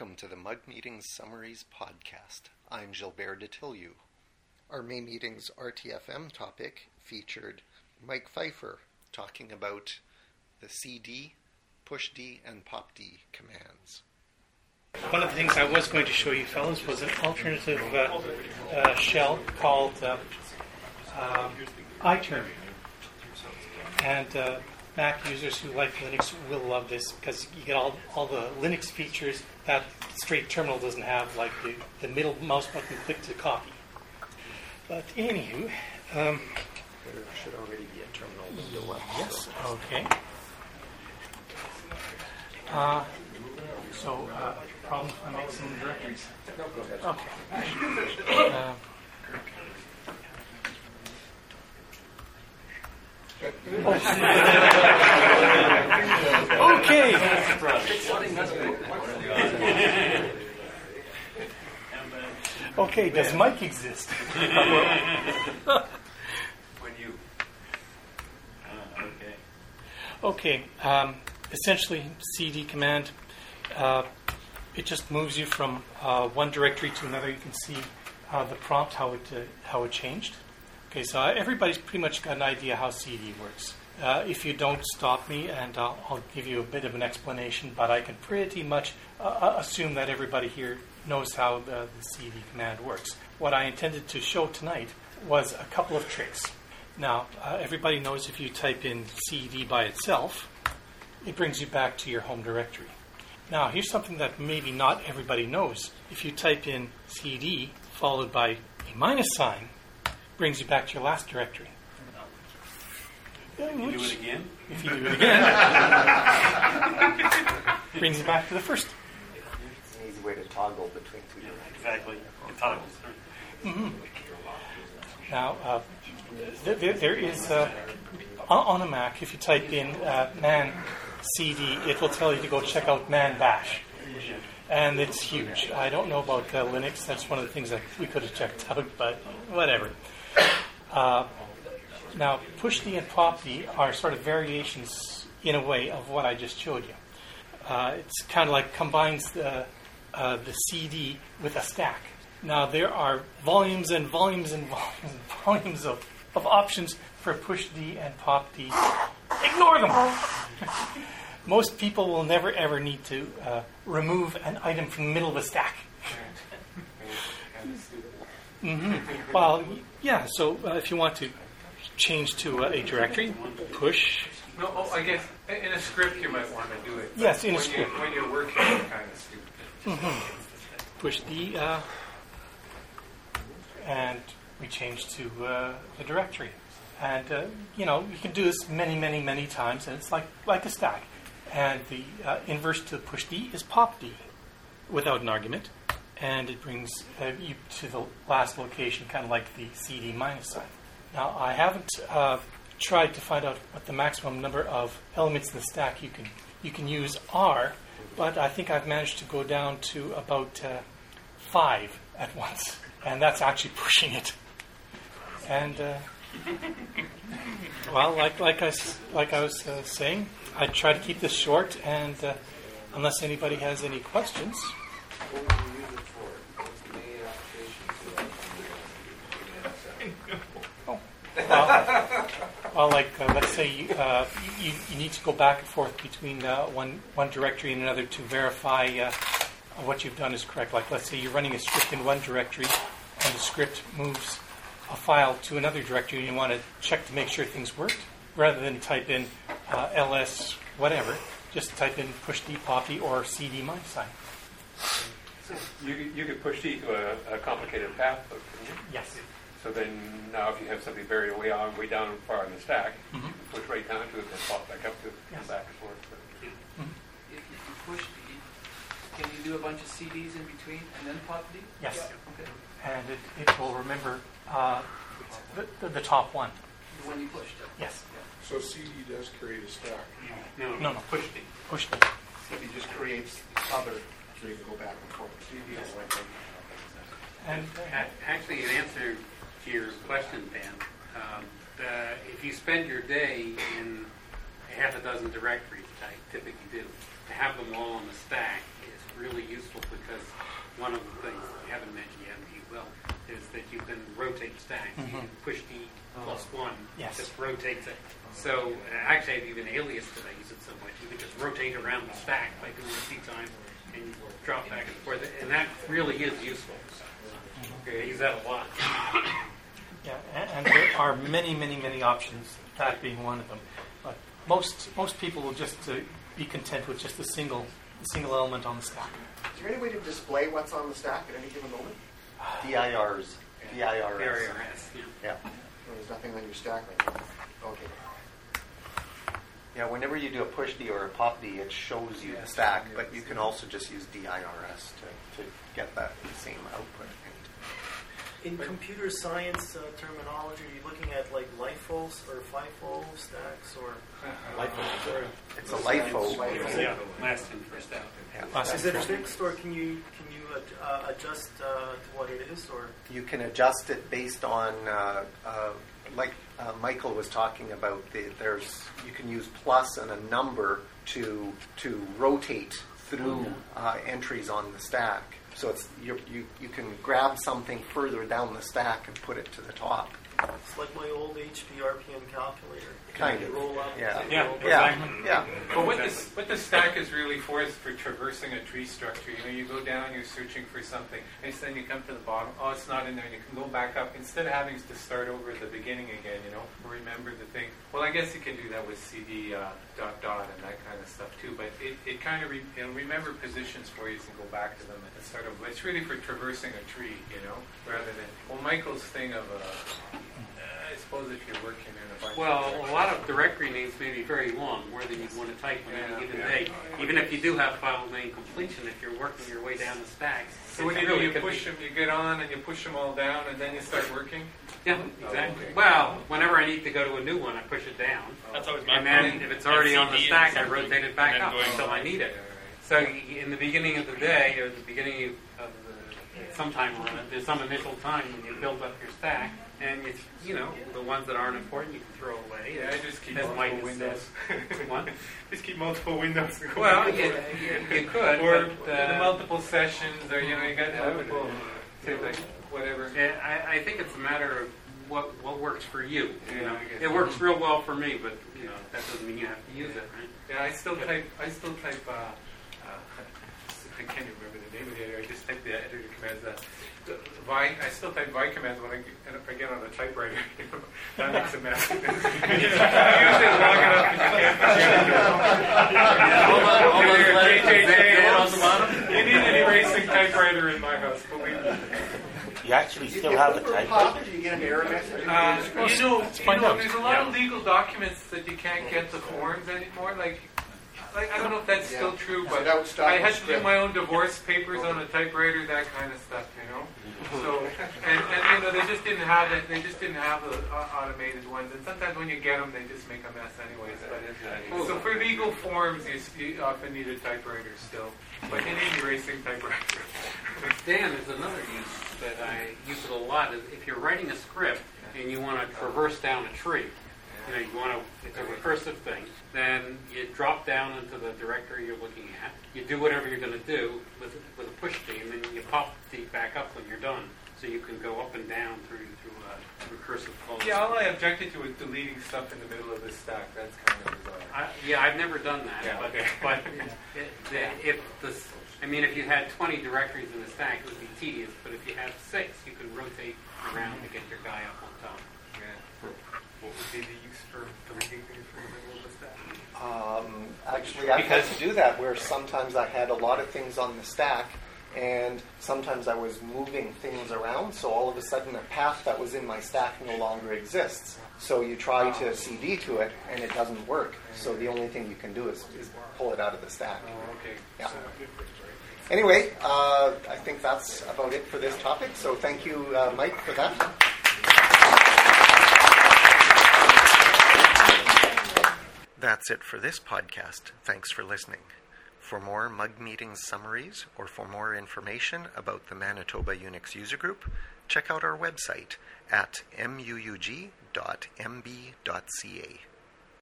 Welcome to the Mug Meetings Summaries podcast. I'm Gilbert Detillieu. Our May Meetings RTFM topic featured Mike Pfeiffer talking about the CD, pushd, and popd commands. One of the things I was going to show you fellows was an alternative shell called iTerm. And Mac users who like Linux will love this because you get all the Linux features that straight terminal doesn't have, like the middle mouse button click to copy. But anywho, there should already be a terminal window up. Yes. Okay. Problem if I make some directories? No, go ahead. Okay. Okay, does Mike exist? When you. Okay. Essentially, CD command, it just moves you from one directory to another. You can see the prompt, how it changed. Okay, so everybody's pretty much got an idea how CD works. If you don't, stop me, and I'll give you a bit of an explanation, but I can pretty much assume that everybody here knows how the CD command works. What I intended to show tonight was a couple of tricks. Now, everybody knows if you type in CD by itself, it brings you back to your home directory. Now, here's something that maybe not everybody knows. If you type in CD followed by a minus sign, brings you back to your last directory. If you do it again? If you do it again, brings you back to the first. It's an easy way to toggle between two directories. Exactly. It toggles. Mm-hmm. Now, there is, on a Mac, if you type in man CD, it will tell you to go check out man bash. And it's huge. I don't know about Linux. That's one of the things that we could have checked out, but whatever. Now, pushd and popd are sort of variations, in a way, of what I just showed you. It's kind of like combines the CD with a stack. Now, there are volumes and volumes and volumes and volumes of options for pushd and popd. Ignore them! Most people will never, ever need to remove an item from the middle of a stack. Mm-hmm. Well, yeah, so if you want to change to a directory, push. No, I guess in a script you might want to do it. Yes, in a script. When you're working, it's kind of stupid. Mm-hmm. Push D, and we change to the directory. And, you can do this many, many, many times, and it's like a stack. And the inverse to pushd is popd, without an argument. And it brings you to the last location, kind of like the CD minus sign. Now, I haven't tried to find out what the maximum number of elements in the stack you can use are, but I think I've managed to go down to about 5 at once, and that's actually pushing it. And well, like I was saying, I try to keep this short, and unless anybody has any questions. Well, let's say you need to go back and forth between one directory and another to verify what you've done is correct. Like, let's say you're running a script in one directory, and the script moves a file to another directory, and you want to check to make sure things worked, rather than type in ls whatever. Just type in pushd, popd, or cd minus sign. So you could push D to a complicated path, though, couldn't you? Yes. So then now if you have something buried way down far in the stack, Mm-hmm. you push right down to it, then pop back up to it, Yes. come back and forth. Mm-hmm. If you push D, can you do a bunch of CDs in between and then pop D? Yes. Okay. And it will remember the top one. The one you pushed. Yes. So CD does create a stack. No. Push D. Push D. CD just creates other, so you can go back and forth. CD is like And Actually, in answer to your question, Dan, if you spend your day in a half a dozen directories, I typically do. To have them all on the stack is really useful because one of the things you haven't mentioned yet, and you will, is that you can rotate stacks. You can push D +1, Yes. just rotates it. So actually, I've even aliased it. I use it so much. You can just rotate around the stack by doing C times, and you drop back and forth. And that really is useful. Okay, I use that a lot. Yeah, and there are many, many, many options, that being one of them. But most people will just be content with just a single element on the stack. Is there any way to display what's on the stack at any given moment? DIRs. DIRS. DIRS, yeah. Yeah. Or there's nothing on your stack right now? Okay. Yeah, whenever you do a push D or a pop D, it shows you the stack, but you can also just use DIRS to get that same output. In computer science terminology, are you looking at like LIFO or FIFO stacks or? It's a LIFO. Yeah, last in, first out. Yeah. Is it fixed or can you adjust to what it is or? You can adjust it based on, like Michael was talking about. You can use plus and a number to rotate through entries on the stack. So it's you can grab something further down the stack and put it to the top. It's like my old HP RPM calculator. Kind You of. roll up. Yeah. Yeah, Yeah. Yeah. But what the stack is really for is for traversing a tree structure. You know, you go down, you're searching for something, and then you come to the bottom. Oh, it's not in there. You can go back up instead of having to start over at the beginning again. You know, remember the thing. Well, I guess you can do that with CD ... and that kind of stuff too. But it kind of it'll remember positions for you and go back to them and start over. It's really for traversing a tree. You know, rather than Michael's thing of I suppose if you're working in a bunch Well, a lot of directory names may be very long, more than you'd want to type on any given day. Even if you do have file name completion, if you're working your way down the stack. So what do you do? You push them, you get on, and you push them all down, and then you start working? Yeah, exactly. Well, whenever I need to go to a new one, I push it down. That's always my And then problem. if it's already on the CD stack, I and something, rotate it back and then up going until I need it. So in the beginning of the day, or the beginning of sometime on it, there's some initial time when you build up your stack, and it's, the ones that aren't important you can throw away. Yeah, I just keep As Mike multiple has windows. said. What? Just keep multiple windows. Well, you could, or but, the multiple sessions, or you got to have it, like whatever. I think it's a matter of what works for you. Yeah, I guess. It works real well for me, but that doesn't mean you have to use it, right? Yeah, I still type. I can't even remember the name of the editor. I just type the editor commands. I still type vi commands when I get on a typewriter. That makes a mess. You use it long enough and you can't You need an erasing typewriter in my house, believe me. You actually You still have a put the typewriter? pop, do you get an error message? There's a lot of legal documents that you can't get the forms anymore. Like I don't know if that's still true, but I had to do my own divorce papers on a typewriter, that kind of stuff, So, and they just didn't have it. They just didn't have the automated ones. And sometimes when you get them, they just make a mess anyways. But so for legal forms, you often need a typewriter still, but you need erasing typewriter. Dan, there's another use that I use it a lot. Is if you're writing a script and you want to traverse down a tree, it's a recursive thing, then you drop down into the directory you're looking at. You do whatever you're going to do with a push key, and then you pop the back up when you're done. So you can go up and down through recursive calls. Yeah, all I objected to was deleting stuff in the middle of the stack. That's kind of bizarre. I've never done that. Yeah, but okay. If you had 20 directories in the stack, it would be tedious. But if you have 6, you can rotate around to get your guy up on top. Yeah. What would be the use for deleting things from the middle of the stack? Actually, I've had to do that where sometimes I had a lot of things on the stack, and sometimes I was moving things around, so all of a sudden a path that was in my stack no longer exists. So you try to CD to it, and it doesn't work. So the only thing you can do is pull it out of the stack. Oh, okay. Yeah. Anyway, I think that's about it for this topic. So thank you, Mike, for that. That's it for this podcast. Thanks for listening. For more Mug Meetings summaries or for more information about the Manitoba Unix User Group, check out our website at muug.mb.ca.